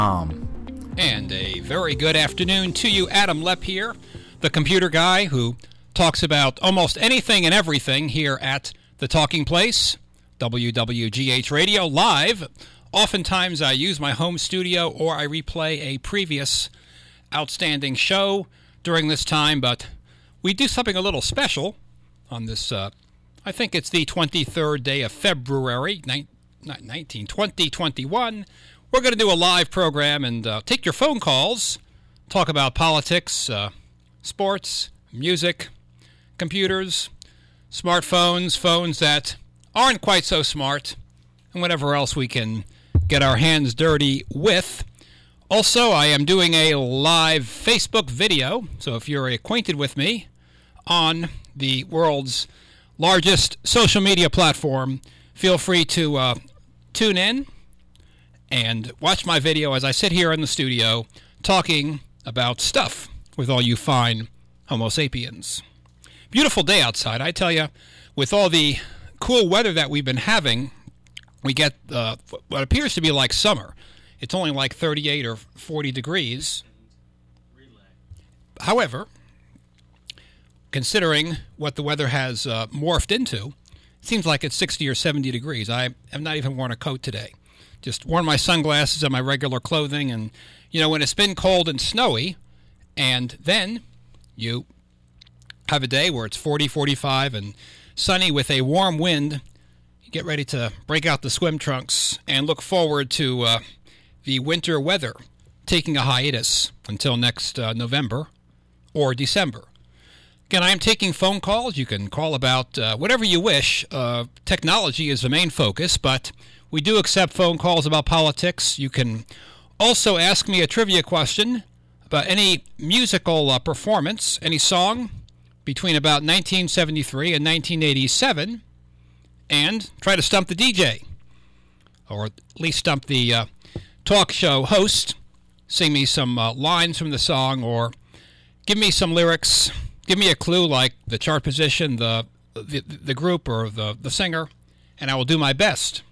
And a very good afternoon to you. Adam Lepp here, the computer guy who talks about almost anything and everything here at The Talking Place, WWGH Radio Live. Oftentimes I use my home studio or I replay a previous outstanding show during this time, but we do something a little special on this, I think it's the 23rd day of February, 2021. We're going to do a live program and take your phone calls, talk about politics, sports, music, computers, smartphones, phones that aren't quite so smart, and whatever else we can get our hands dirty with. Also, I am doing a live Facebook video, so if you're acquainted with me on the world's largest social media platform, feel free to tune in and watch my video as I sit here in the studio talking about stuff with all you fine Homo sapiens. Beautiful day outside, I tell you. With all the cool weather that we've been having, we get what appears to be like summer. It's only like 38 or 40 degrees. However, considering what the weather has morphed into, it seems like it's 60 or 70 degrees. I have not even worn a coat today. Just worn my sunglasses and my regular clothing, and when it's been cold and snowy, and then you have a day where it's 40, 45 and sunny with a warm wind, you get ready to break out the swim trunks and look forward to the winter weather taking a hiatus until next November or December. Again, I am taking phone calls. You can call about whatever you wish. Technology is the main focus, but we do accept phone calls about politics. You can also ask me a trivia question about any musical performance, any song between about 1973 and 1987, and try to stump the DJ, or at least stump the talk show host. Sing me some lines from the song, or give me some lyrics. Give me a clue like the chart position, the group, or the singer, and I will do my best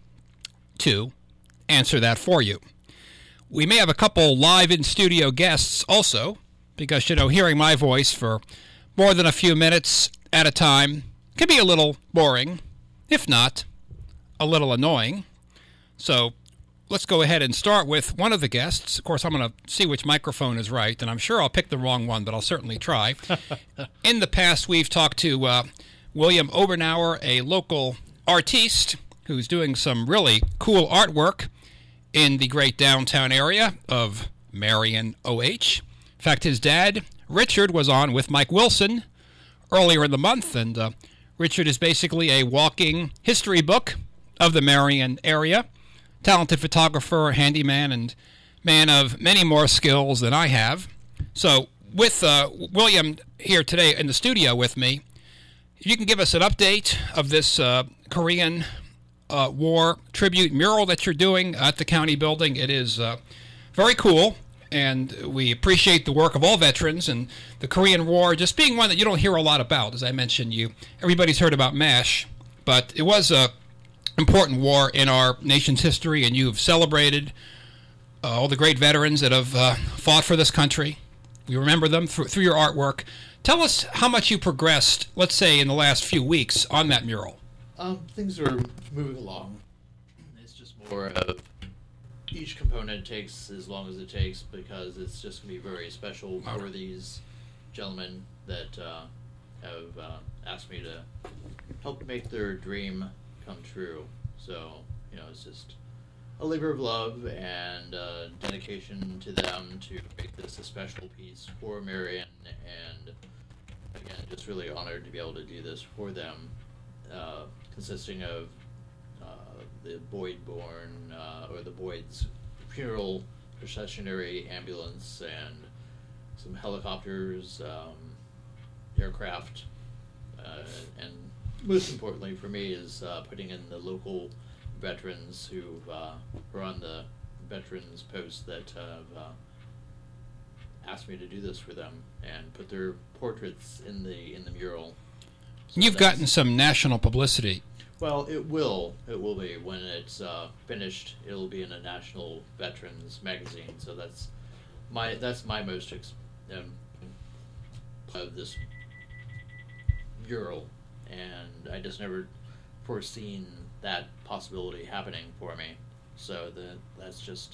to answer that for you. We may have a couple live in-studio guests also, because, hearing my voice for more than a few minutes at a time can be a little boring, if not a little annoying. So let's go ahead and start with one of the guests. Of course, I'm going to see which microphone is right, and I'm sure I'll pick the wrong one, but I'll certainly try. In the past, we've talked to William Obernower, a local artiste who's doing some really cool artwork in the great downtown area of Marion, OH. In fact, his dad, Richard, was on with Mike Wilson earlier in the month, and Richard is basically a walking history book of the Marion area. Talented photographer, handyman, and man of many more skills than I have. So with William here today in the studio with me, if you can give us an update of this Korean War tribute mural that you're doing at the county building. It is very cool, and we appreciate the work of all veterans, and the Korean War just being one that you don't hear a lot about. As I mentioned, everybody's heard about MASH, but it was a important war in our nation's history, and you've celebrated all the great veterans that have fought for this country. We remember them through your artwork. Tell us how much you progressed, let's say, in the last few weeks on that mural. Things are moving along. It's just more of each component takes as long as it takes, because it's just going to be very special for these gentlemen that have asked me to help make their dream come true. So, it's just a labor of love and dedication to them to make this a special piece for Marion, and again, just really honored to be able to do this for them, consisting of the Boyd-born, or the Boyd's funeral processionary ambulance, and some helicopters, aircraft, and most importantly for me is putting in the local veterans who are on the veterans post that have asked me to do this for them and put their portraits in the mural. So You've gotten some national publicity. Well, it will. It will be when it's finished. It'll be in a national veterans magazine. So that's my most of this mural, and I just never foreseen that possibility happening for me. So that's just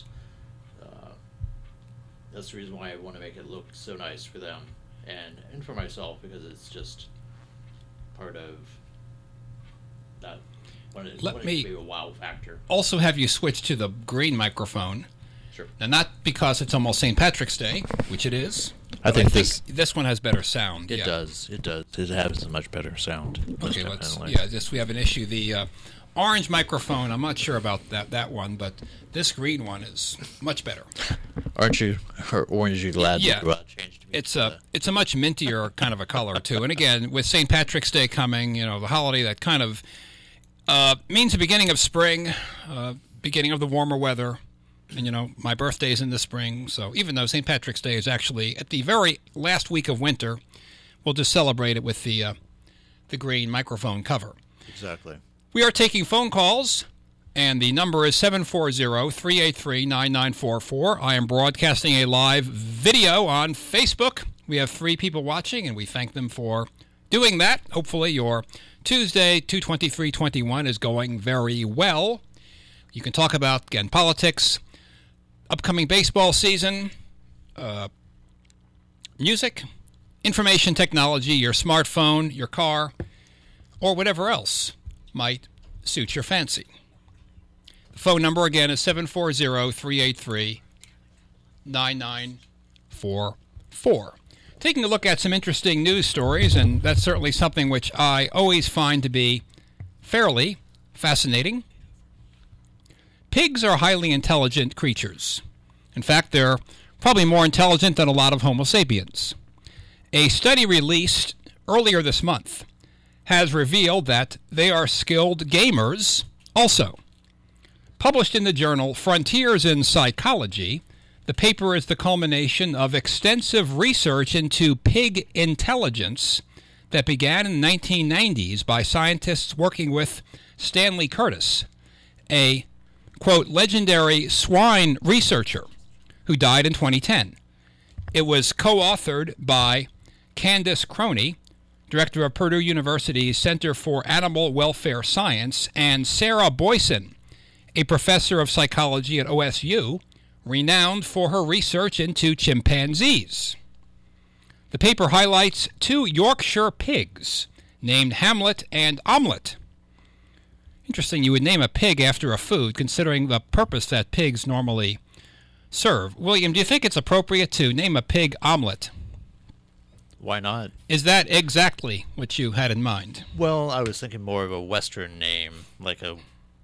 that's the reason why I want to make it look so nice for them and for myself, because it's just part of that. When it can be a wow factor. Also have you switch to the green microphone. Sure. Now, not because it's almost St. Patrick's Day, which it is. I think this one has better sound. It does. It does. It has a much better sound. Okay, we have an issue. The orange microphone, I'm not sure about that one, but this green one is much better. Aren't you glad Yeah. that you changed to me? It's a much mintier kind of a color too. And again, with St. Patrick's Day coming, the holiday that kind of means the beginning of spring, beginning of the warmer weather. And, my birthday's in the spring, so even though St. Patrick's Day is actually at the very last week of winter, we'll just celebrate it with the green microphone cover. Exactly. We are taking phone calls, and the number is 740-383-9944. I am broadcasting a live video on Facebook. We have 3 people watching, and we thank them for doing that. Hopefully your Tuesday, 2/23/21 is going very well. You can talk about, again, politics, upcoming baseball season, music, information technology, your smartphone, your car, or whatever else might suit your fancy. The phone number again is 740-383-9944. Taking a look at some interesting news stories, and that's certainly something which I always find to be fairly fascinating. Pigs are highly intelligent creatures. In fact, they're probably more intelligent than a lot of Homo sapiens. A study released earlier this month has revealed that they are skilled gamers also. Published in the journal Frontiers in Psychology, the paper is the culmination of extensive research into pig intelligence that began in the 1990s by scientists working with Stanley Curtis, a quote, legendary swine researcher who died in 2010. It was co-authored by Candace Croney, director of Purdue University's Center for Animal Welfare Science, and Sarah Boyson, a professor of psychology at OSU, renowned for her research into chimpanzees. The paper highlights 2 Yorkshire pigs named Hamlet and Omelette. Interesting you would name a pig after a food, considering the purpose that pigs normally serve. William, do you think it's appropriate to name a pig Omelette? Why not? Is that exactly what you had in mind? Well, I was thinking more of a Western name, like a,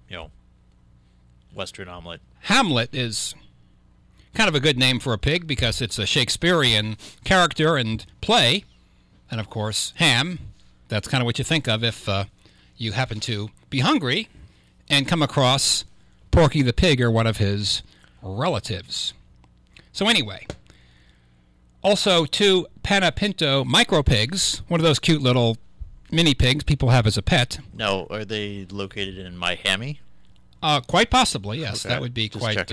Western omelet. Hamlet is kind of a good name for a pig because it's a Shakespearean character and play. And, of course, ham, that's kind of what you think of if you happen to be hungry and come across Porky the Pig or one of his relatives. So anyway, also 2 Panapinto micro pigs, one of those cute little mini pigs people have as a pet. Now, are they located in Miami? Quite possibly, yes. Okay. That would be just quite...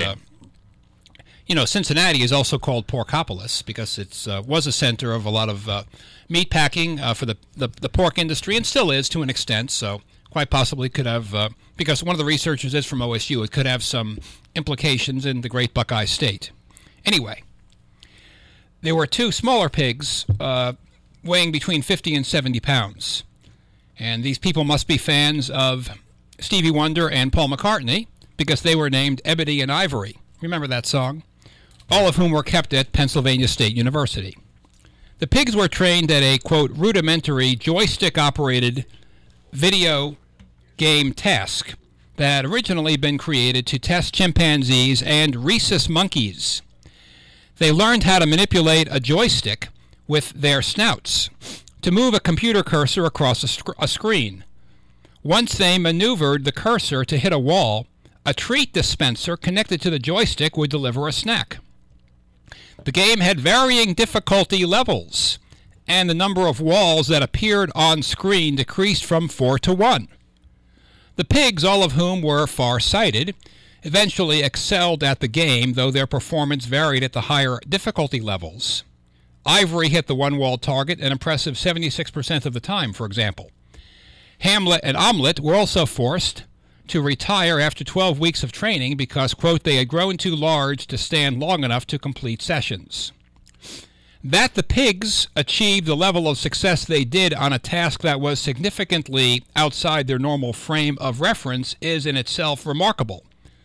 Cincinnati is also called Porkopolis because it was a center of a lot of meat packing for the pork industry, and still is to an extent, so quite possibly could have, because one of the researchers is from OSU, it could have some implications in the Great Buckeye State. Anyway, there were 2 smaller pigs weighing between 50 and 70 pounds. And these people must be fans of Stevie Wonder and Paul McCartney because they were named Ebony and Ivory. Remember that song? All of whom were kept at Pennsylvania State University. The pigs were trained at a, quote, rudimentary joystick-operated video game task that had originally been created to test chimpanzees and rhesus monkeys. They learned how to manipulate a joystick with their snouts to move a computer cursor across a screen. Once they maneuvered the cursor to hit a wall, a treat dispenser connected to the joystick would deliver a snack. The game had varying difficulty levels, and the number of walls that appeared on screen decreased from 4 to 1. The pigs, all of whom were far-sighted, eventually excelled at the game, though their performance varied at the higher difficulty levels. Ivory hit the one-wall target an impressive 76% of the time, for example. Hamlet and Omelette were also forced to retire after 12 weeks of training because, quote, they had grown too large to stand long enough to complete sessions. That the pigs achieved the level of success they did on a task that was significantly outside their normal frame of reference is in itself remarkable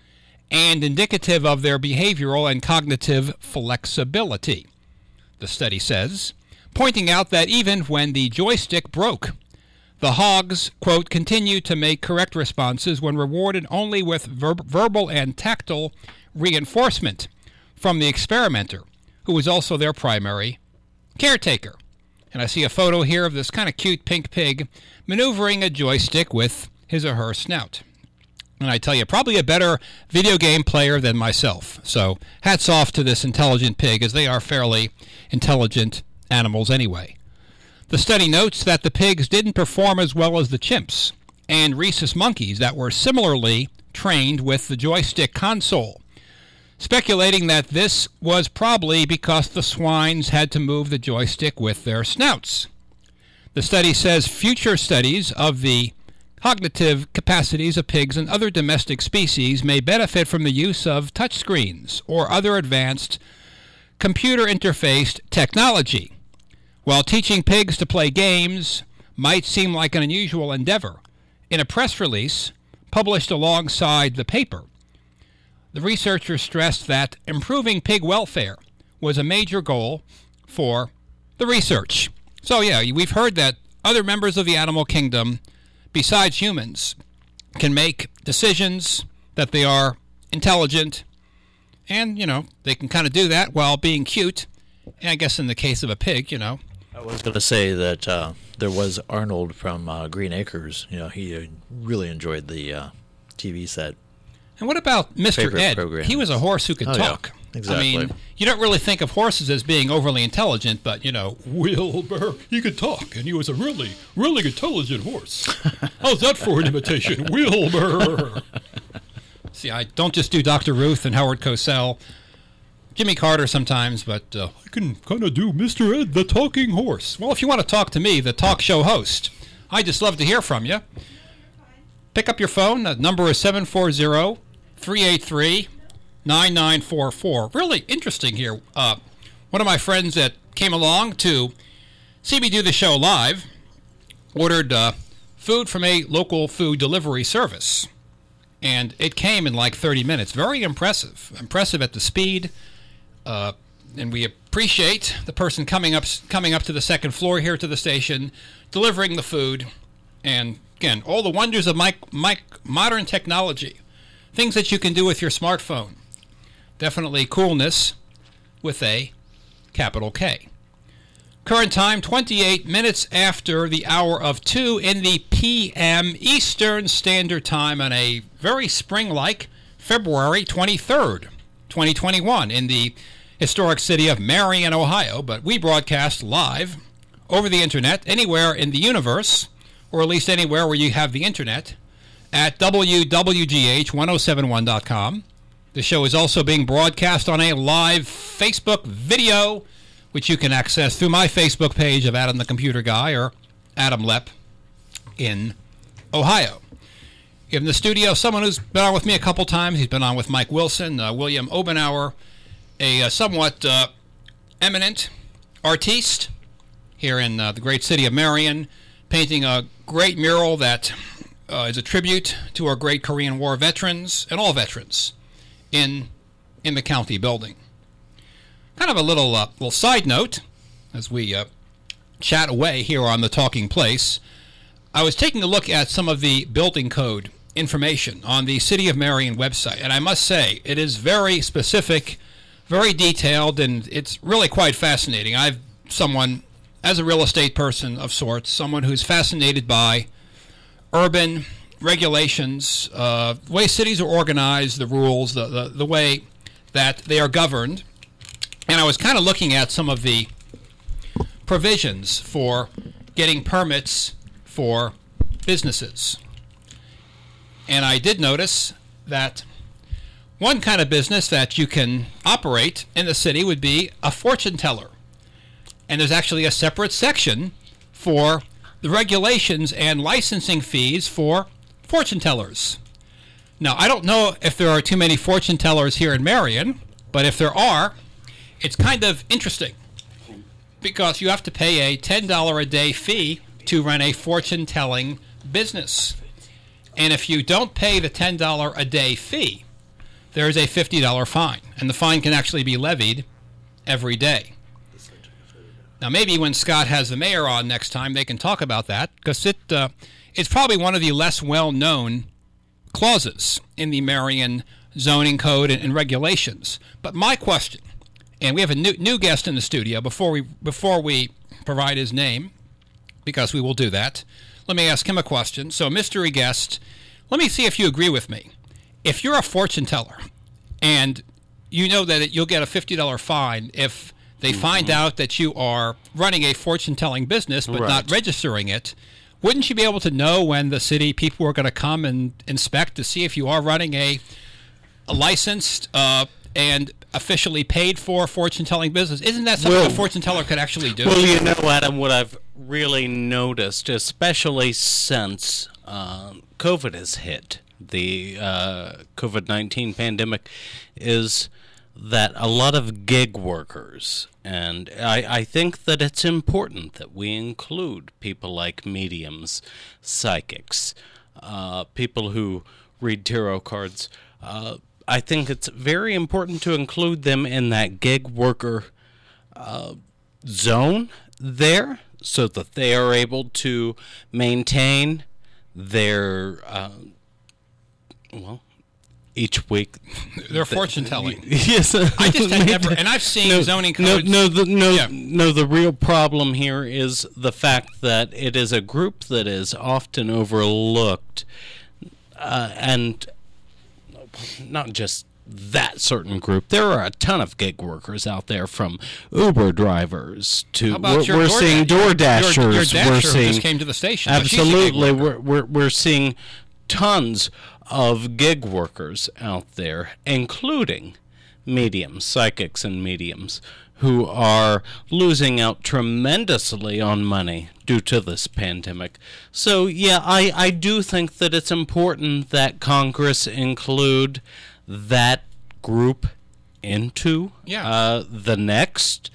and indicative of their behavioral and cognitive flexibility, the study says, pointing out that even when the joystick broke, the hogs, quote, continued to make correct responses when rewarded only with verbal and tactile reinforcement from the experimenter, who was also their primary caretaker. And I see a photo here of this kind of cute pink pig maneuvering a joystick with his or her snout. And I tell you, probably a better video game player than myself. So hats off to this intelligent pig, as they are fairly intelligent animals anyway. The study notes that the pigs didn't perform as well as the chimps and rhesus monkeys that were similarly trained with the joystick console, speculating that this was probably because the swines had to move the joystick with their snouts. The study says future studies of the cognitive capacities of pigs and other domestic species may benefit from the use of touchscreens or other advanced computer-interfaced technology. While teaching pigs to play games might seem like an unusual endeavor, in a press release published alongside the paper, the researchers stressed that improving pig welfare was a major goal for the research. So yeah, we've heard that other members of the animal kingdom, besides humans, can make decisions, that they are intelligent, and, they can kind of do that while being cute. And I guess in the case of a pig, I was going to say that there was Arnold from Green Acres. He really enjoyed the TV set. And what about Mr. Favorite Ed? programs. He was a horse who could talk. Yeah, exactly. I mean, you don't really think of horses as being overly intelligent, but, Wilbur, he could talk, and he was a really, really intelligent horse. How's that for an imitation? Wilbur! See, I don't just do Dr. Ruth and Howard Cosell, Jimmy Carter sometimes, but I can kind of do Mr. Ed, the talking horse. Well, if you want to talk to me, the talk show host, I just love to hear from you. Pick up your phone. The number is 740-383-9944. Really interesting here. One of my friends that came along to see me do the show live ordered food from a local food delivery service. And it came in like 30 minutes. Very impressive. Impressive at the speed. And we appreciate the person coming up to the second floor here to the station, delivering the food. And again, all the wonders of modern technology, things that you can do with your smartphone. Definitely coolness with a capital K. Current time, 28 minutes after the hour of 2 in the p.m. Eastern Standard Time on a very spring-like February 23rd, 2021 in the historic city of Marion, Ohio. But we broadcast live over the internet anywhere in the universe, or at least anywhere where you have the internet, at wwgh1071.com. The show is also being broadcast on a live Facebook video, which you can access through my Facebook page of Adam the Computer Guy or Adam Lepp in Ohio. In the studio, someone who's been on with me a couple times. He's been on with Mike Wilson, William Obenauer, a somewhat eminent artiste here in the great city of Marion, painting a great mural that is a tribute to our great Korean War veterans and all veterans in the county building. Kind of a little side note as we chat away here on the Talking Place. I was taking a look at some of the building code information on the City of Marion website, and I must say it is very specific, very detailed, and it's really quite fascinating. I've someone, as a real estate person of sorts, someone who's fascinated by urban regulations, the way cities are organized, the rules, the way that they are governed. And I was kind of looking at some of the provisions for getting permits for businesses. And I did notice that one kind of business that you can operate in the city would be a fortune teller. And there's actually a separate section for the regulations and licensing fees for fortune tellers. Now, I don't know if there are too many fortune tellers here in Marion, but if there are, it's kind of interesting because you have to pay a $10 a day fee to run a fortune telling business. And if you don't pay the $10 a day fee, there's a $50 fine, and the fine can actually be levied every day. Now, maybe when Scott has the mayor on next time, they can talk about that, because it's probably one of the less well-known clauses in the Marion zoning code and regulations. But my question, and we have a new guest in the studio before we provide his name, because we will do that. Let me ask him a question. So, mystery guest, let me see if you agree with me. If you're a fortune teller and you know that you'll get a $50 fine if they find out that you are running a fortune-telling business but not registering it, wouldn't you be able to know when the city people are going to come and inspect to see if you are running a licensed and officially paid for fortune-telling business? Isn't that something a fortune teller could actually do? Well, you know, Adam, what I've really noticed, especially since COVID has hit, the COVID-19 pandemic, is that a lot of gig workers, and I think that it's important that we include people like mediums, psychics, people who read tarot cards. I think it's very important to include them in that gig worker zone there, so that they are able to maintain their each week they're fortune telling. Yes, I just had never, and I've seen zoning codes. The real problem here is the fact that it is a group that is often overlooked, and not just that certain group. There are a ton of gig workers out there, from Uber drivers to we're seeing DoorDashers. Your Dasher we're who seeing just came to the station. absolutely. We're seeing tons of gig workers out there, including mediums, psychics, and mediums, who are losing out tremendously on money due to this pandemic. So, yeah, I do think that it's important that Congress include that group into the next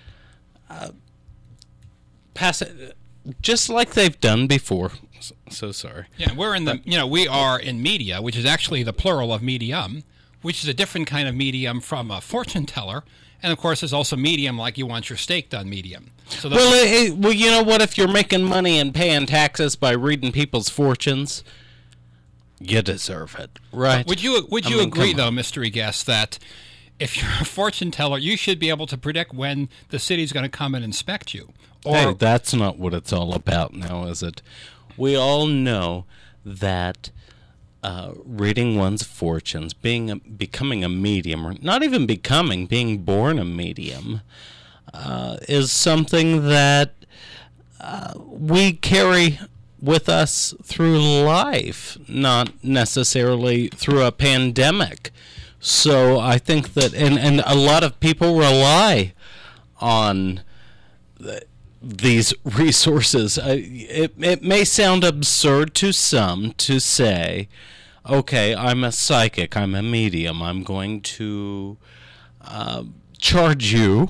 pass it, just like they've done before. So sorry. Yeah, we're in we are in media, which is actually the plural of medium, which is a different kind of medium from a fortune teller. And of course, there's also medium, like you want your steak done medium. So well, you know what? If you're making money and paying taxes by reading people's fortunes, you deserve it, right? Would you agree, though, mystery guest, that if you're a fortune teller, you should be able to predict when the city's going to come and inspect you? Or hey, that's not what it's all about now, is it? We all know that reading one's fortunes, becoming a medium, or not even becoming, being born a medium, is something that we carry with us through life, not necessarily through a pandemic. So I think that, and a lot of people rely on these resources. It may sound absurd to some to say, okay, I'm a psychic, I'm a medium, I'm going to charge you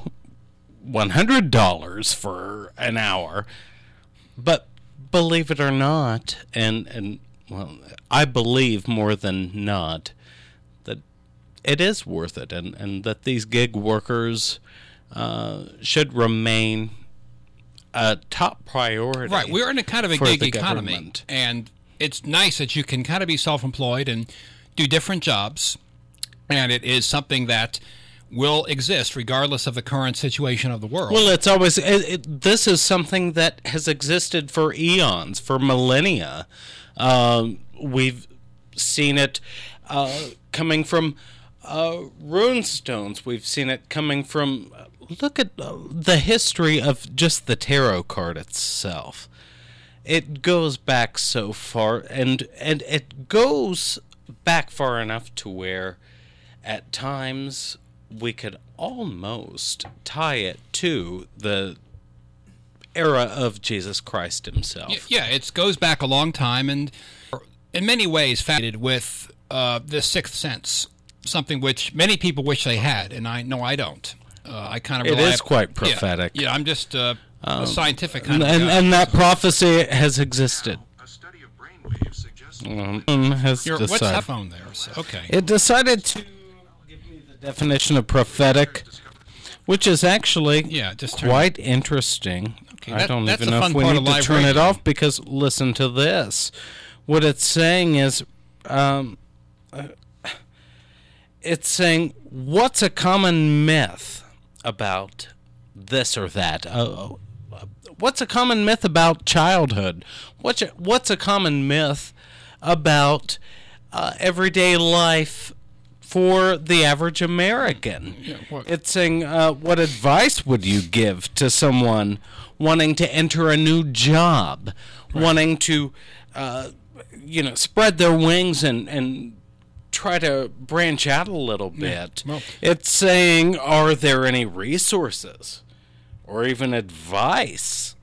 $100 for an hour. But believe it or not, and well, I believe more than not that it is worth it, and that these gig workers should remain a top priority. Right, we're in a kind of a gig economy, and it's nice that you can kind of be self-employed and do different jobs, and it is something that will exist regardless of the current situation of the world. Well, it's always this is something that has existed for eons, for millennia. We've seen it coming from rune stones. We've seen it coming from look at the history of just the tarot card itself. It goes back so far, and it goes back far enough to where at times we could almost tie it to the era of Jesus Christ himself. Yeah, it goes back a long time, and in many ways fascinated with the sixth sense, something which many people wish they had, and I know I don't. I kind of It is quite prophetic. Yeah, I'm just a scientific kind of guy. And that prophecy has existed. A study of brainwaves suggests What's that phone there? So, okay. It decided to give me the definition of prophetic, which is actually just turn quite interesting. Okay, I don't that's even the know fun if we part need of to live turn it radio. off, because listen to this. What it's saying is, it's saying, what's a common myth about this or that? What's a common myth about childhood? What's a common myth about everyday life for the average American? It's saying, what advice would you give to someone wanting to enter a new job, wanting to, spread their wings and try to branch out a little bit? Well, it's saying, are there any resources or even advice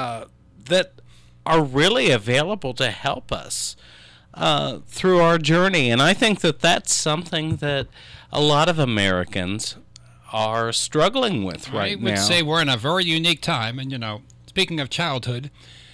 that are really available to help us through our journey? And I think that that's something that a lot of Americans are struggling with right now. I would say we're in a very unique time, and speaking of childhood,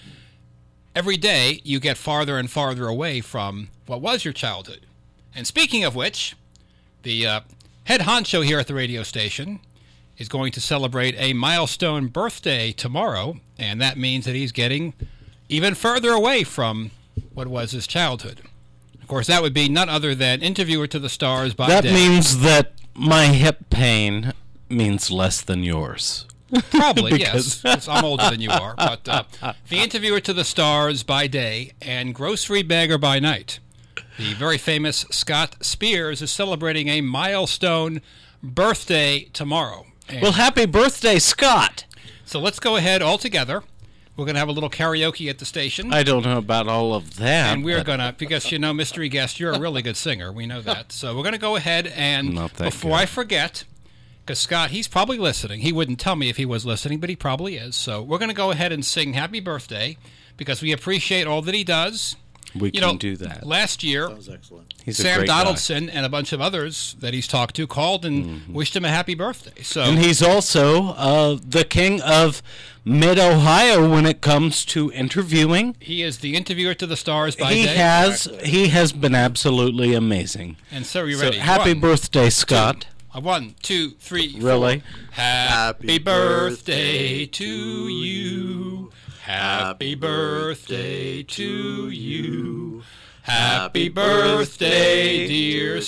every day you get farther and farther away from what was your childhood. And speaking of which, the head honcho here at the radio station is going to celebrate a milestone birthday tomorrow, and that means that he's getting even further away from what was his childhood. Of course, that would be none other than Interviewer to the Stars by That day. means that my hip pain means less than yours. Probably, yes. 'Cause I'm older than you are. But the Interviewer to the Stars by day and Grocery Bagger by night. The very famous Scott Spears is celebrating a milestone birthday tomorrow. And Well, happy birthday, Scott! so let's go ahead all together. We're going to have a little karaoke at the station. I don't know about all of that. And we're but going to, because, mystery guest, you're a really good singer. We know that. So we're going to go ahead and, Not that before good. I forget, because Scott, he's probably listening. He wouldn't tell me if he was listening, but he probably is. So we're going to go ahead and sing Happy Birthday because we appreciate all that he does. we can do that. Last year, That was excellent. He's a Sam great guy. Donaldson and a bunch of others that he's talked to called and wished him a happy birthday. So And he's also the king of Mid-Ohio when it comes to interviewing. he is the Interviewer to the Stars by He day. he has been absolutely amazing. And so are you So ready? happy One, birthday, Scott. 1, 2, 3, 4. Really? Happy birthday to you. Happy birthday to you. Happy birthday, dear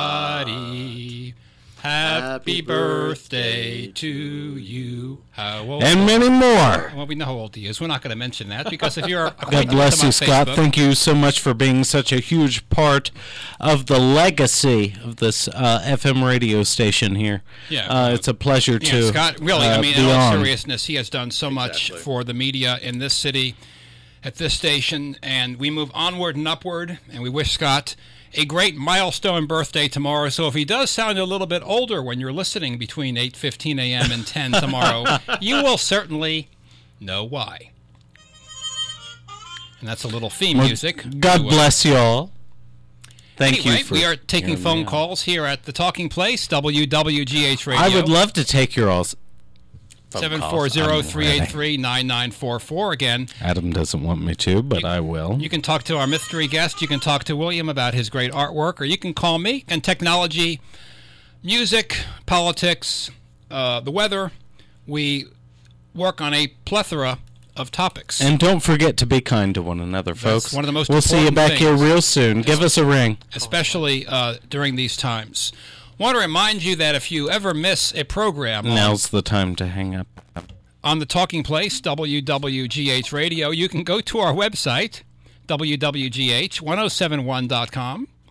Scotty. Happy birthday to you. How old? And many more. Well, we know how old he is. We're not going to mention that because if you're God bless you, Scott. Thank you so much for being such a huge part of the legacy of this FM radio station here. Yeah. It's a pleasure Yeah, to Scott, really, I mean, be in all on. seriousness, he has done so much for the media in this city, at this station, and we move onward and upward, and we wish Scott a great milestone birthday tomorrow. So if he does sound a little bit older when you're listening between 8:15 a.m. and 10 tomorrow, you will certainly know why. And that's a little theme music. God to, bless you all. Thank anyway, you for we are taking hearing phone me out. calls here at the Talking Place, WWGH Radio. I would love to take your all's phone calls. 740-383-9944. Again, Adam doesn't want me to, but I will. you can talk to our mystery guest. You can talk to William about his great artwork, or you can call me. And technology, music, politics, the weather. We work on a plethora of topics. And don't forget to be kind to one another, folks. one of the most We'll see you important back here things. real soon. Give us a ring. especially during these times. Want to remind you that if you ever miss a program Now's the time to hang up. on the Talking Place, WWGH Radio, you can go to our website, WWGH1071.com,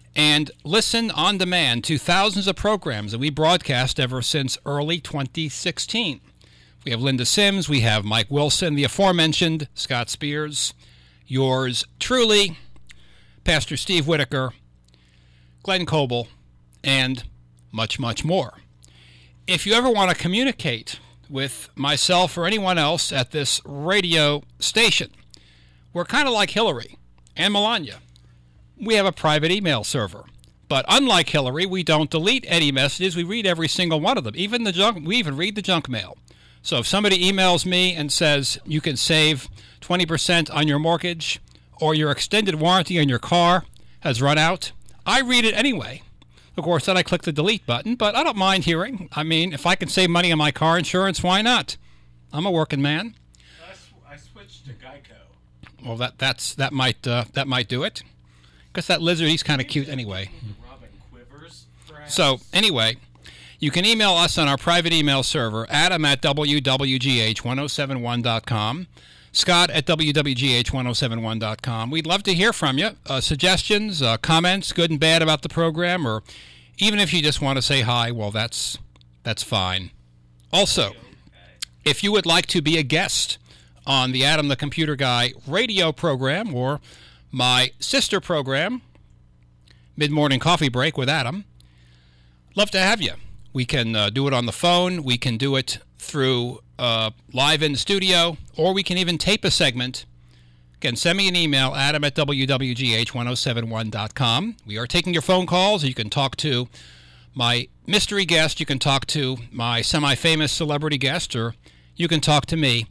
and listen on demand to thousands of programs that we broadcast ever since early 2016. We have Linda Sims, we have Mike Wilson, the aforementioned Scott Spears, yours truly, Pastor Steve Whitaker, Glenn Coble, and much, much more. If you ever want to communicate with myself or anyone else at this radio station, we're kind of like Hillary and Melania. We have a private email server. But unlike Hillary, we don't delete any messages. We read every single one of them, even the junk. We even read the junk mail. So if somebody emails me and says you can save 20% on your mortgage or your extended warranty on your car has run out, I read it anyway. Of course, then I click the delete button, but I don't mind hearing. I mean, if I can save money on my car insurance, why not? I'm a working man. I switched to Geico. Well, that might do it. Because that lizard, he's kind of cute anyway. Robin Quivers, perhaps? So anyway, you can email us on our private email server, Adam at wwgh1071.com, Scott at wwgh1071.com. We'd love to hear from you. Suggestions, comments, good and bad about the program, or even if you just want to say hi, well, that's fine. Also, if you would like to be a guest on the Adam the Computer Guy radio program or my sister program, Mid-Morning Coffee Break with Adam, love to have you. We can do it on the phone. We can do it through live in the studio, or we can even tape a segment. Again, send me an email, adam at wwgh1071.com. We are taking your phone calls. You can talk to my mystery guest. You can talk to my semi-famous celebrity guest, or you can talk to me,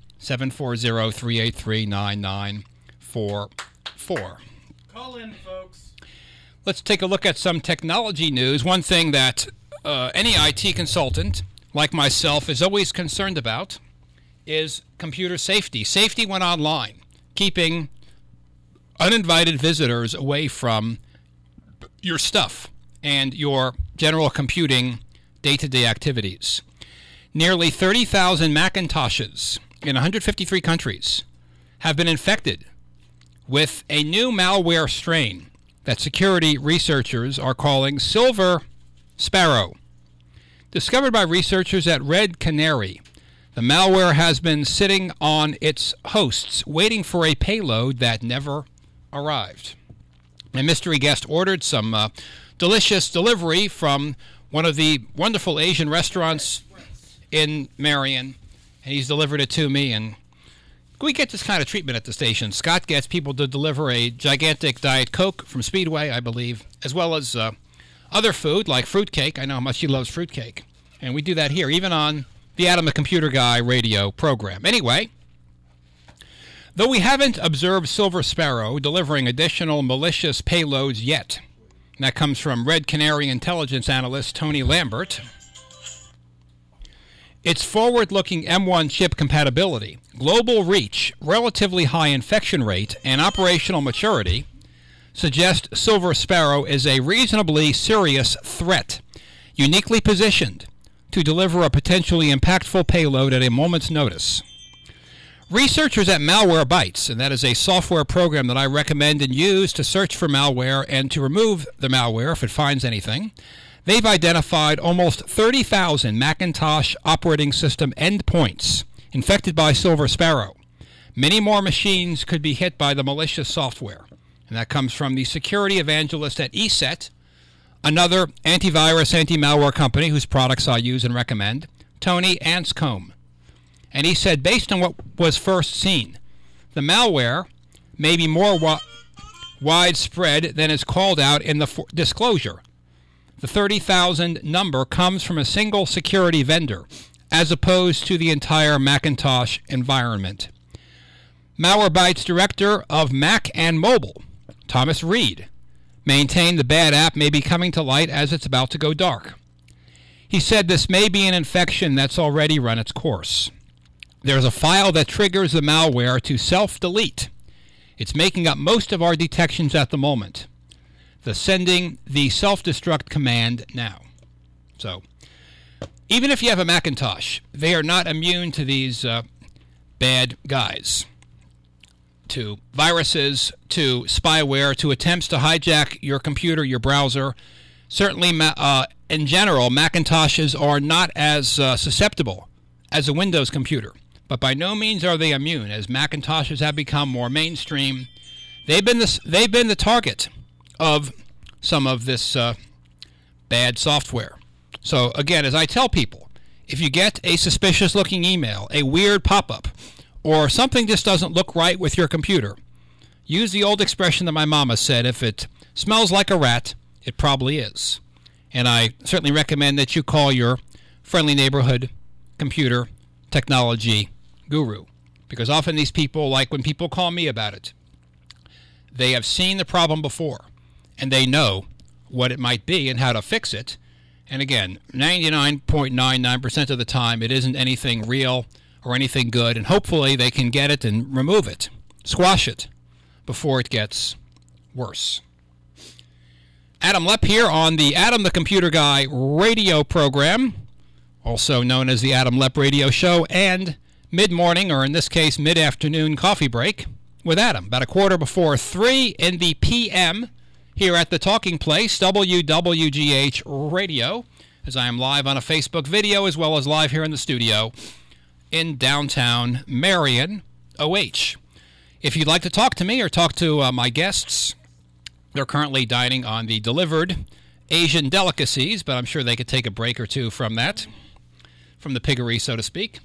740-383-9944. Call in, folks. Let's take a look at some technology news. One thing that any IT consultant like myself is always concerned about is computer safety. Safety when online, keeping uninvited visitors away from your stuff and your general computing day-to-day activities. Nearly 30,000 Macintoshes in 153 countries have been infected with a new malware strain that security researchers are calling Silver Sparrow. Discovered by researchers at Red Canary, the malware has been sitting on its hosts, waiting for a payload that never arrived. My mystery guest ordered some delicious delivery from one of the wonderful Asian restaurants in Marion, and he's delivered it to me. And we get this kind of treatment at the station. Scott gets people to deliver a gigantic Diet Coke from Speedway, I believe, as well as other food like fruitcake. I know how much he loves fruitcake. And we do that here, even on the Adam the Computer Guy radio program. Anyway, though we haven't observed Silver Sparrow delivering additional malicious payloads yet, and that comes from Red Canary intelligence analyst Tony Lambert, its forward-looking M1 chip compatibility, global reach, relatively high infection rate, and operational maturity suggest Silver Sparrow is a reasonably serious threat, uniquely positioned to deliver a potentially impactful payload at a moment's notice. Researchers at Malwarebytes, and that is a software program that I recommend and use to search for malware and to remove the malware if it finds anything, they've identified almost 30,000 Macintosh operating system endpoints infected by Silver Sparrow. Many more machines could be hit by the malicious software. And that comes from the security evangelist at ESET, another antivirus, anti-malware company whose products I use and recommend, Tony Anscombe. And he said, based on what was first seen, the malware may be more widespread than is called out in the disclosure. The 30,000 number comes from a single security vendor, as opposed to the entire Macintosh environment. Malwarebytes director of Mac and Mobile, Thomas Reed, maintained the bad app may be coming to light as it's about to go dark. He said this may be an infection that's already run its course. There's a file that triggers the malware to self-delete. It's making up most of our detections at the moment. Sending the self-destruct command now. So, even if you have a Macintosh, they are not immune to these bad guys. to viruses, to spyware, to attempts to hijack your computer, your browser. Certainly, in general, Macintoshes are not as susceptible as a Windows computer. But by no means are they immune, as Macintoshes have become more mainstream. They've been the target of some of this bad software. So again, as I tell people, if you get a suspicious-looking email, a weird pop-up, or something just doesn't look right with your computer, use the old expression that my mama said, if it smells like a rat, it probably is. And I certainly recommend that you call your friendly neighborhood computer technology guru, because often these people, like when people call me about it, they have seen the problem before, and they know what it might be and how to fix it. And again, 99.99% of the time, it isn't anything real or anything good, and hopefully they can get it and remove it, squash it, before it gets worse. Adam Lepp here on the Adam the Computer Guy radio program, also known as the Adam Lepp Radio Show, and mid-morning, or in this case, mid-afternoon coffee break with Adam, about 3:15 in the p.m. here at the Talking Place, WWGH Radio, as I am live on a Facebook video as well as live here in the studio in downtown Marion, OH. If you'd like to talk to me or talk to my guests, they're currently dining on the delivered Asian delicacies, but I'm sure they could take a break or two from that, from the piggery, so to speak.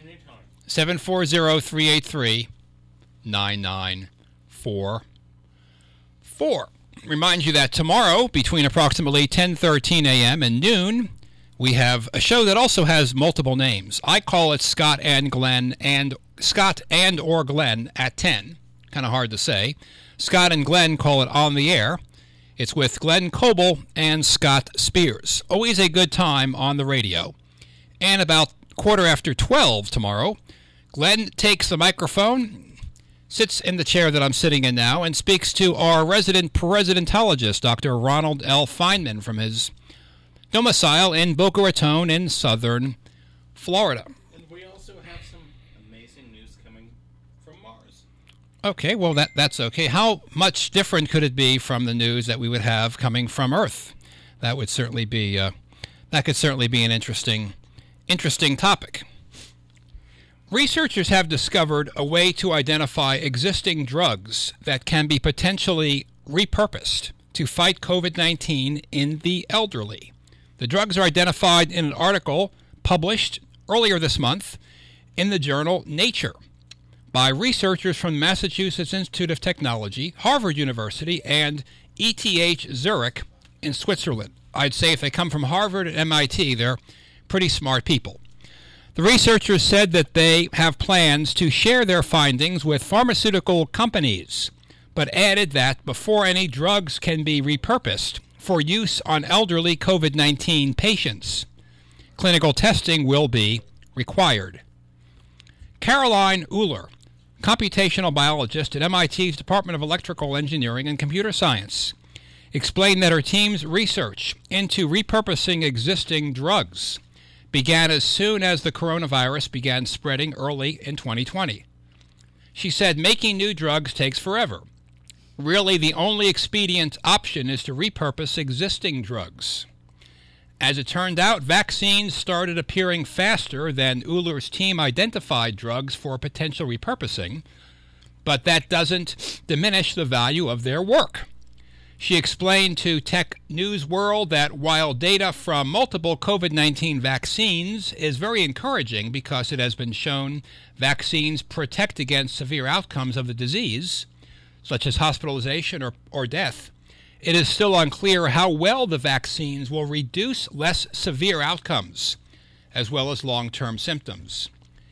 740-383-9944. Remind you that tomorrow, between approximately 10:13 a.m. and noon, we have a show that also has multiple names. I call it Scott and Glenn, and Scott and or Glenn at 10. Kind of hard to say. Scott and Glenn call it On the Air. It's with Glenn Coble and Scott Spears. Always a good time on the radio. And about 12:15 tomorrow, Glenn takes the microphone, sits in the chair that I'm sitting in now, and speaks to our resident presidentologist, Dr. Ronald L. Feynman, from his domicile in Boca Raton in southern Florida. And we also have some amazing news coming from Mars. Okay, well, that's okay. How much different could it be from the news that we would have coming from Earth? That would certainly be an interesting topic. Researchers have discovered a way to identify existing drugs that can be potentially repurposed to fight COVID-19 in the elderly. The drugs are identified in an article published earlier this month in the journal Nature by researchers from Massachusetts Institute of Technology, Harvard University, and ETH Zurich in Switzerland. I'd say if they come from Harvard and MIT, they're pretty smart people. The researchers said that they have plans to share their findings with pharmaceutical companies, but added that before any drugs can be repurposed for use on elderly COVID-19 patients, clinical testing will be required. Caroline Uhler, computational biologist at MIT's Department of Electrical Engineering and Computer Science, explained that her team's research into repurposing existing drugs began as soon as the coronavirus began spreading early in 2020. She said making new drugs takes forever. Really, the only expedient option is to repurpose existing drugs. As it turned out, vaccines started appearing faster than Uhler's team identified drugs for potential repurposing, but that doesn't diminish the value of their work. She explained to Tech News World that while data from multiple COVID-19 vaccines is very encouraging because it has been shown vaccines protect against severe outcomes of the disease, such as hospitalization or death, it is still unclear how well the vaccines will reduce less severe outcomes, as well as long-term symptoms.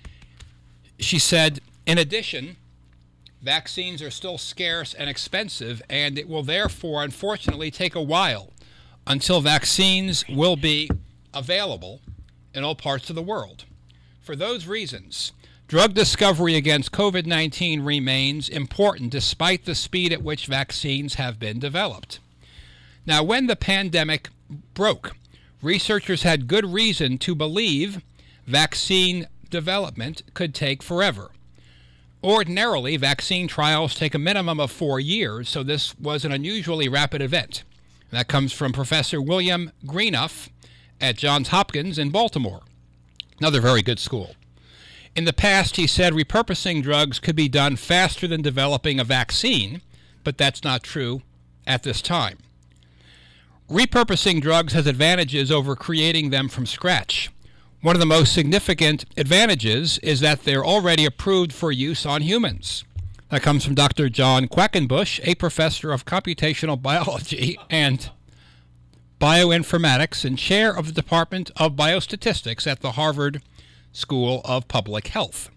She said, in addition, vaccines are still scarce and expensive, and it will therefore, unfortunately, take a while until vaccines will be available in all parts of the world. For those reasons, drug discovery against COVID-19 remains important despite the speed at which vaccines have been developed. Now, when the pandemic broke, researchers had good reason to believe vaccine development could take forever. Ordinarily, vaccine trials take a minimum of 4 years, so this was an unusually rapid event. That comes from Professor William Greenuff at Johns Hopkins in Baltimore, another very good school. In the past, he said repurposing drugs could be done faster than developing a vaccine, but that's not true at this time. Repurposing drugs has advantages over creating them from scratch. One of the most significant advantages is that they're already approved for use on humans. That comes from Dr. John Quackenbush, a professor of computational biology and bioinformatics and chair of the Department of Biostatistics at the Harvard School of Public Health.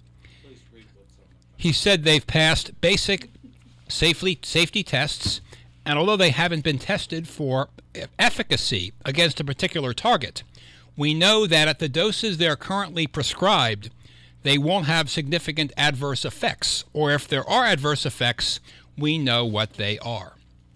He said they've passed basic safety tests, and although they haven't been tested for efficacy against a particular target, we know that at the doses they're currently prescribed, they won't have significant adverse effects, or if there are adverse effects, we know what they are.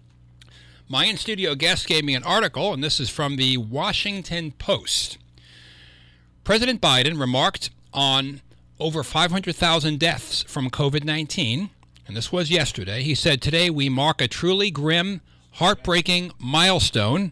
My in-studio guest gave me an article, and this is from the Washington Post. President Biden remarked on over 500,000 deaths from COVID-19, and this was yesterday. He said, "Today we mark a truly grim, heartbreaking milestone,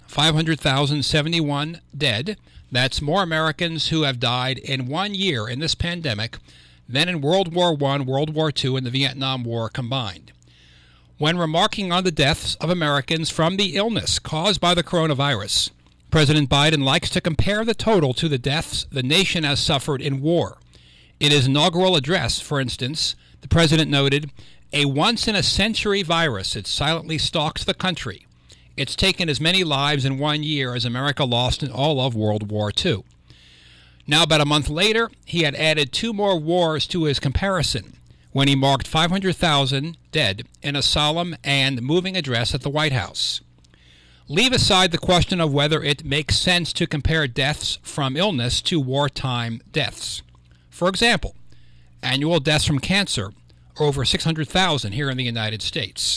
500,071 dead. That's more Americans who have died in 1 year in this pandemic than in World War I, World War II, and the Vietnam War combined." When remarking on the deaths of Americans from the illness caused by the coronavirus, President Biden likes to compare the total to the deaths the nation has suffered in war. In his inaugural address, for instance, the president noted, "A once-in-a-century virus, it silently stalks the country. It's taken as many lives in 1 year as America lost in all of World War II." Now, about a month later, he had added 2 more wars to his comparison when he marked 500,000 dead in a solemn and moving address at the White House. Leave aside the question of whether it makes sense to compare deaths from illness to wartime deaths. For example, annual deaths from cancer are over 600,000 here in the United States.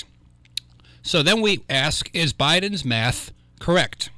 So then we ask, is Biden's math correct?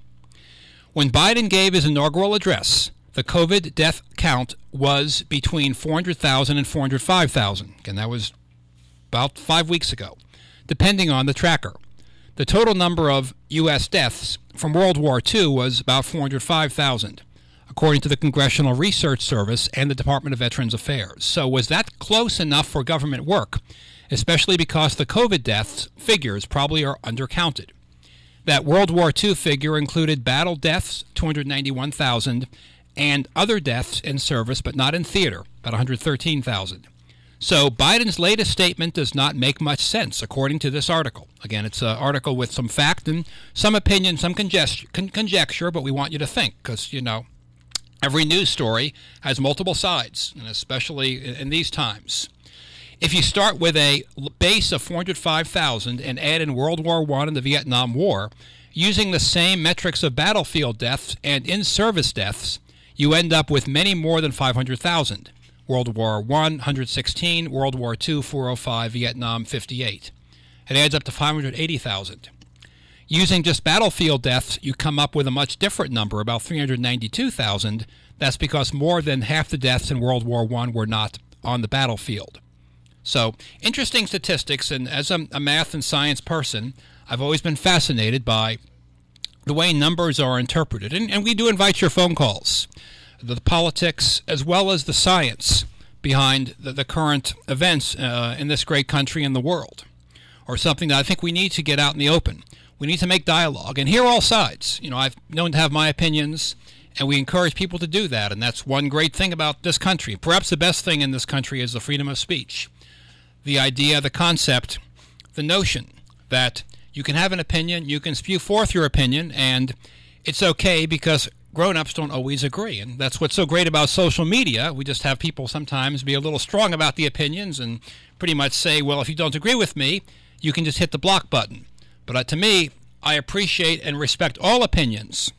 When Biden gave his inaugural address, the COVID death count was between 400,000 and 405,000, and that was about 5 weeks ago, depending on the tracker. The total number of U.S. deaths from World War II was about 405,000, according to the Congressional Research Service and the Department of Veterans Affairs. So was that close enough for government work, especially because the COVID deaths figures probably are undercounted? That World War II figure included battle deaths, 291,000, and other deaths in service but not in theater, about 113,000. So Biden's latest statement does not make much sense, according to this article. Again, it's an article with some fact and some opinion, some conjecture, but we want you to think, because, you know, every news story has multiple sides, and especially in these times. If you start with a base of 405,000 and add in World War I and the Vietnam War, using the same metrics of battlefield deaths and in-service deaths, you end up with many more than 500,000. World War I, 116, World War II, 405, Vietnam, 58. It adds up to 580,000. Using just battlefield deaths, you come up with a much different number, about 392,000. That's because more than half the deaths in World War I were not on the battlefield. So, interesting statistics, and as a math and science person, I've always been fascinated by the way numbers are interpreted. And we do invite your phone calls. The politics as well as the science behind the current events in this great country and the world, or something that I think we need to get out in the open. We need to make dialogue and hear all sides. You know, I've known to have my opinions, and we encourage people to do that, and that's one great thing about this country. Perhaps the best thing in this country is the freedom of speech. The idea, the concept, the notion that you can have an opinion, you can spew forth your opinion, and it's okay because grown-ups don't always agree. And that's what's so great about social media. We just have people sometimes be a little strong about the opinions and pretty much say, well, if you don't agree with me, you can just hit the block button. But to me, I appreciate and respect all opinions.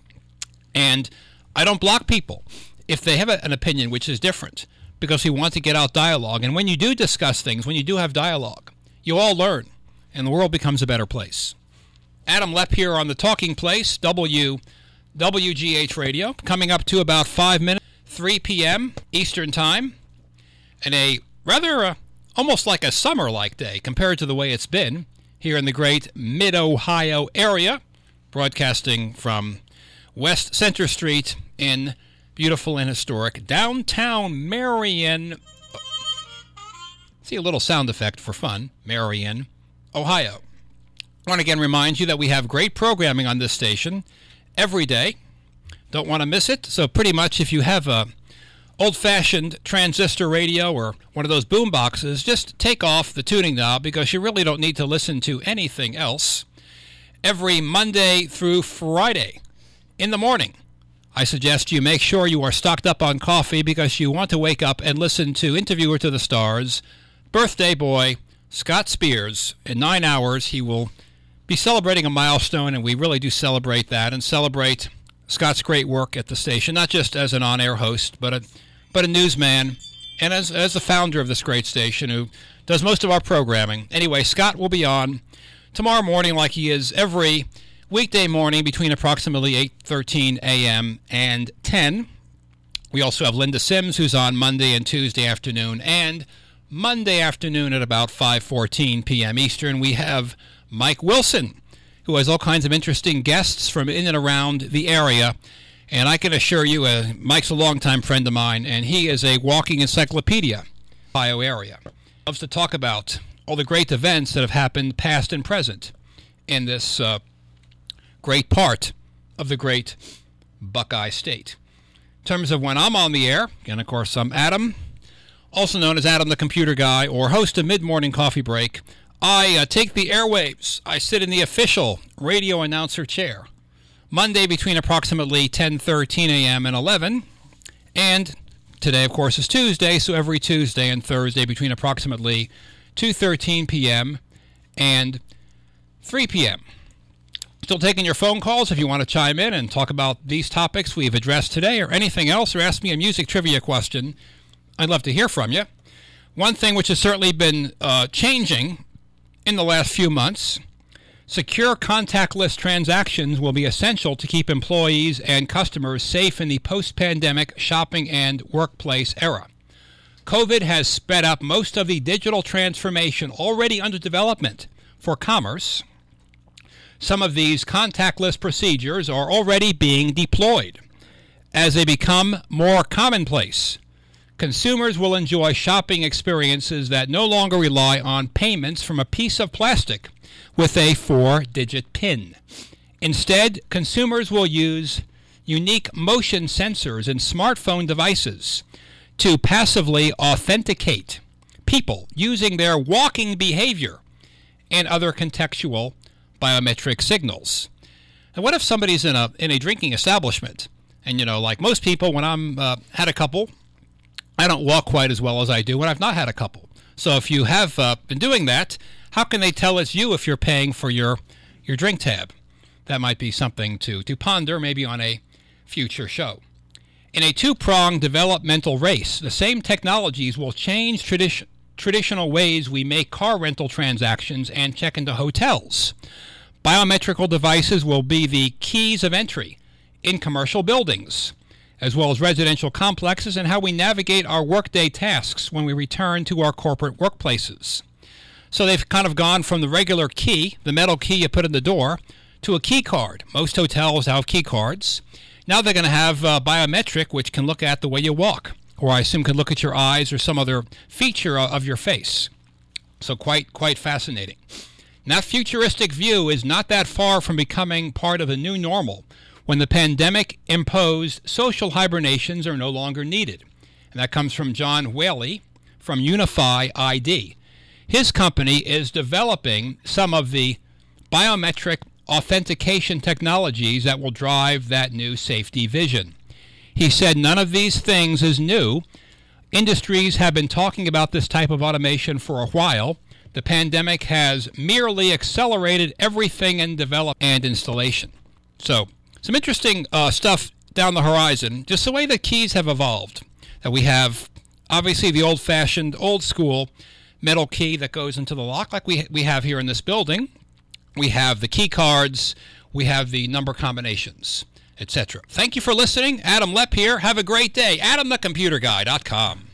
And I don't block people if they have an opinion which is different, because we want to get out dialogue. And when you do discuss things, when you do have dialogue, you all learn, and the world becomes a better place. Adam Lepp here on The Talking Place, WGH Radio, coming up to about 5 minutes, 3 p.m. Eastern Time, and a rather almost like a summer-like day compared to the way it's been here in the great Mid-Ohio area, broadcasting from West Center Street in beautiful and historic downtown Marion. See a little sound effect for fun, Marion, Ohio. I want to again remind you that we have great programming on this station every day. Don't want to miss it. So pretty much if you have a old-fashioned transistor radio or one of those boom boxes, just take off the tuning knob because you really don't need to listen to anything else. Every Monday through Friday in the morning, I suggest you make sure you are stocked up on coffee because you want to wake up and listen to Interviewer to the Stars, birthday boy Scott Spears. In 9 hours, he will be celebrating a milestone, and we really do celebrate that and celebrate Scott's great work at the station, not just as an on-air host, but a newsman and as the founder of this great station who does most of our programming. Anyway, Scott will be on tomorrow morning like he is every weekday morning between approximately 8:13 a.m. and 10. We also have Linda Sims, who's on Monday and Tuesday afternoon, and Monday afternoon at about 5:14 p.m. Eastern. We have Mike Wilson, who has all kinds of interesting guests from in and around the area. And I can assure you, Mike's a longtime friend of mine, and he is a walking encyclopedia, Ohio area. Loves to talk about all the great events that have happened past and present in this great part of the great Buckeye State. In terms of when I'm on the air, and of course I'm Adam, also known as Adam the Computer Guy, or host of Mid-Morning Coffee Break. I take the airwaves. I sit in the official radio announcer chair Monday between approximately 10:13 a.m. and 11. And today, of course, is Tuesday, so every Tuesday and Thursday between approximately 2:13 p.m. and 3 p.m. Still taking your phone calls if you want to chime in and talk about these topics we've addressed today or anything else, or ask me a music trivia question. I'd love to hear from you. One thing which has certainly been changing in the last few months, secure contactless transactions will be essential to keep employees and customers safe in the post-pandemic shopping and workplace era. COVID has sped up most of the digital transformation already under development for commerce. Some of these contactless procedures are already being deployed. As they become more commonplace, consumers will enjoy shopping experiences that no longer rely on payments from a piece of plastic with a 4-digit PIN. Instead, consumers will use unique motion sensors in smartphone devices to passively authenticate people using their walking behavior and other contextual biometric signals. And what if somebody's in a drinking establishment? And, like most people, when I'm had a couple, I don't walk quite as well as I do when I've not had a couple. So if you have been doing that, how can they tell it's you if you're paying for your drink tab? That might be something to ponder maybe on a future show. In a two-pronged developmental race, the same technologies will change traditional ways we make car rental transactions and check into hotels. Biometrical devices will be the keys of entry in commercial buildings, as well as residential complexes, and how we navigate our workday tasks when we return to our corporate workplaces. So they've kind of gone from the regular key, the metal key you put in the door, to a key card. Most hotels have key cards. Now they're going to have biometric, which can look at the way you walk, or I assume can look at your eyes or some other feature of your face. So quite fascinating. And that futuristic view is not that far from becoming part of the new normal, when the pandemic imposed social hibernations are no longer needed. And that comes from John Whaley from Unify ID. His company is developing some of the biometric authentication technologies that will drive that new safety vision. He said none of these things is new. Industries have been talking about this type of automation for a while. The pandemic has merely accelerated everything in development and installation. So, some interesting stuff down the horizon, just the way the keys have evolved. That we have, obviously, the old-fashioned, old-school metal key that goes into the lock, like we have here in this building. We have the key cards. We have the number combinations, etc. Thank you for listening. Adam Lepp here. Have a great day. AdamTheComputerGuy.com.